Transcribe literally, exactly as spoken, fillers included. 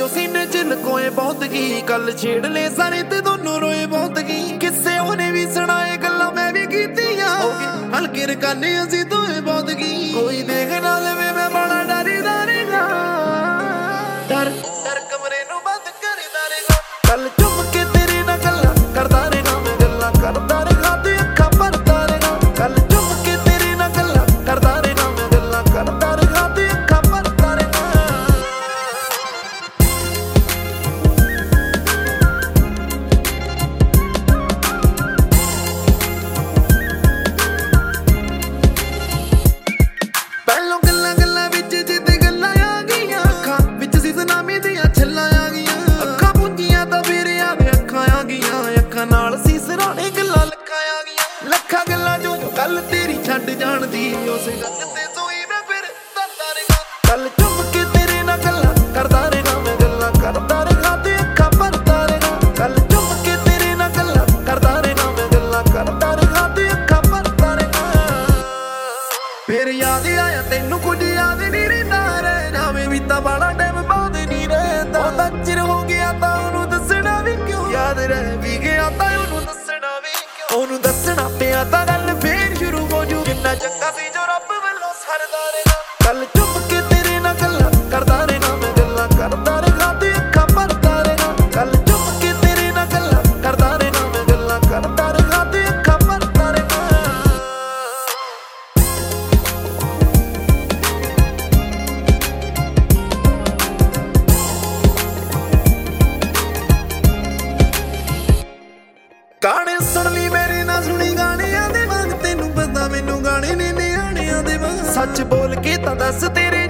जो सीने च लकोए बहुत की कल छेड़ ले सारे ते दोनों रोए बहुत की किस्से उन्हें भी सुनाए गल्ला मैं भी कीतियां हल्के रकाने असी दोए बहुत की कोई देख ना लवे मैं बड़ा डरी डरेगा डर डर कमरे नू बंद कर डरेगा कल चुप के तेरे ना गल्ला करदा रहेगा मैं गल्ला करदा रहेगा तू अखा भरदा रहेगा कल चुप के तेरे ना गल्ला करदा रहेगा मैं गल्ला करदा रहेगा तू अखा भरदा रहेगा पहलों गल्ला गल्ला विच जिते गल्ला आ गईयां अखा विच सी सुनामी दियां छल्लां आ गईयां अखा पुंजियां तां फिर आवे अखा आ गईयां अखा नाल सी सराणे गल्ला लखा आ गईयां लखा गल्ला जो जो गल तेरी छड्ड जाणदी उस गंग ते सोई मैं फिर तरदा रहेगा कल चुप के तेरे नाल गल्ला करदा रहेगा मैं गल्ला करदा रहेगा ते अखा भरदा रहेगा कल चुप के तेरे नाल गल्ला करदा रहेगा मैं गल्ला करदा रहेगा ते अखा भरदा रहेगा फिर याद आया तेनू कुछ याद नहीं रहिंदा रह जावे भी तां बाला टाइम बाद नहीं रहंदा ओदा चिर हो गया तां ओनू दसना भी क्यों याद रह भी गया तां ओनू दसना भी क्यों ओनू दसना पिया तां गल फिर शुरू हो जू किन्ना चंगा सी जो रब वल्लों सरदा रहेगा कल चुप के तेरे नाल गल्ला करदा रहेगा मैं गल्ला करदा रहेगा ते अखा भरदा रहेगा कल चुप के तेरे नाल गल्ला करदा रहेगा मैं गल्ला करदा रहेगा ते अखा भरदा रहेगा गाने सुन ली मेरे ना सुनी गानियां दे वांग तेनू पता मैनू गाने ने नियाणियां दे वांग सच बोल के तां दस तेरे